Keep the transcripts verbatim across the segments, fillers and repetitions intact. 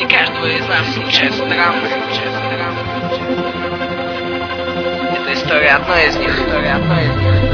каждого из нас случается драма. Это история одной из них. История одной из них.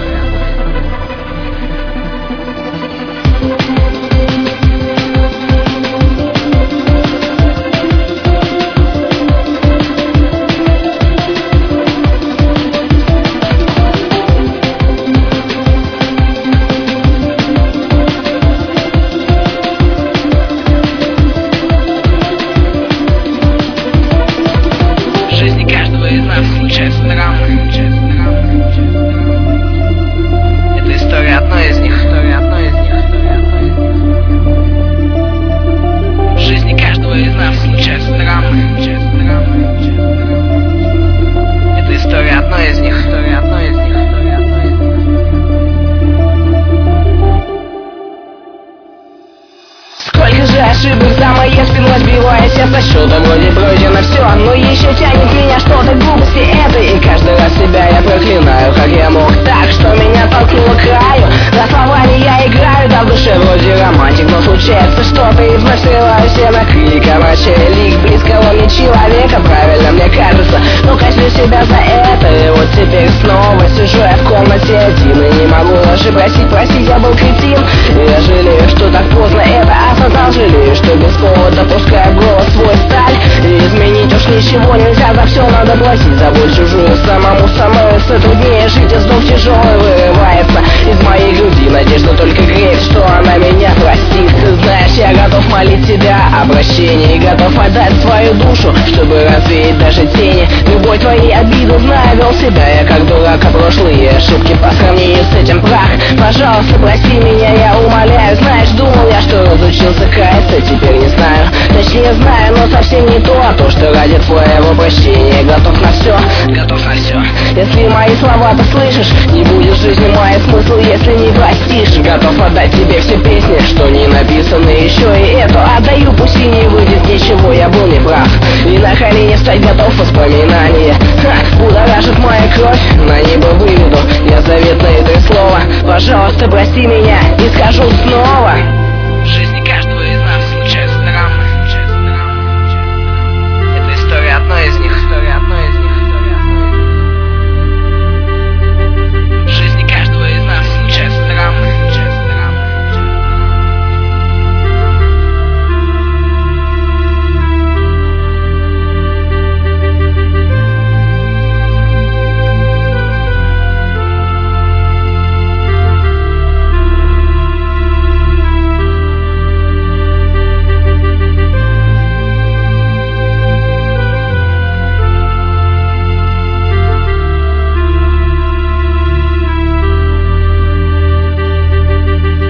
Случается драма. Это история одной из них. История одной из них. В жизни каждого из нас случается драма. Это история одной из них. История одной из них. Сколько же ошибок за моей спиной сбиваясь, я сочел, да вроде пройдено все, но еще тянет меня что-то глупости это, и каждый раз себя я проклинаю, как я мог так, что меня толкнуло к краю. На словами я играю, да в душе вроде романтик, но случается что-то и вновь срываюсь я на крик, обращая лик близкого мне человека, правильно мне кажется, но казню себя за это, и вот теперь снова сижу я в комнате один, и не могу даже просить, простить, я был кретин, и я жалею, что так поздно это осознал, жалею, что без повода пускаю в голос свой сталь, и изменить уж ничего нельзя, за все надо платить, за боль чужую самому становится труднее жить, и вздох тяжелый вырывается из моей груди, надежда только греет, что она меня простит. Ты знаешь, я готов молить тебя о прощении, готов отдать свою душу, чтобы развеять даже тени любой твоей обиды, знаю, вел себя я как дурак, а прошлые ошибки по сравнению с этим прах. Пожалуйста, прости меня, я умоляю, знаешь, думал я, что разучился каяться, теперь не знаю, точнее знаю, но совсем не то, а то, что ради твоего прощения готов на все, готов на все. Если мои слова ты слышишь, не будет в жизни моей смысл, если не простишь. Готов отдать тебе все песни, что не написаны, еще и эту отдаю, пусть и не выйдет ничего, я был неправ, и на колени встать готов воспоминания. Ха, будоражит моя кровь, на небо выведу я заветное это слово. Пожалуйста, прости меня и скажу снова.